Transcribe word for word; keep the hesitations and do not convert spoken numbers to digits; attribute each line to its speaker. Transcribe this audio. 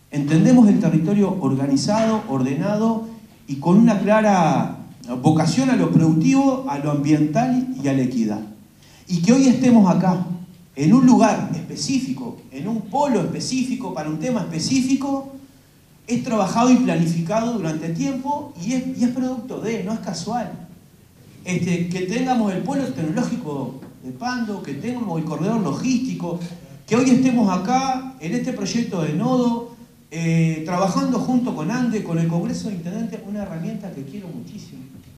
Speaker 1: Entendemos el territorio organizado, ordenado y con una clara vocación a lo productivo, a lo ambiental y a la equidad. Y que hoy estemos acá, en un lugar específico, en un polo específico, para un tema específico, es trabajado y planificado durante tiempo y es, y es producto de, no es casual. Este, que tengamos el polo tecnológico de Pando, que tengamos el corredor logístico, que hoy estemos acá en este proyecto de nodo, eh, trabajando junto con ANDE, con el Congreso de Intendentes, una herramienta que quiero muchísimo.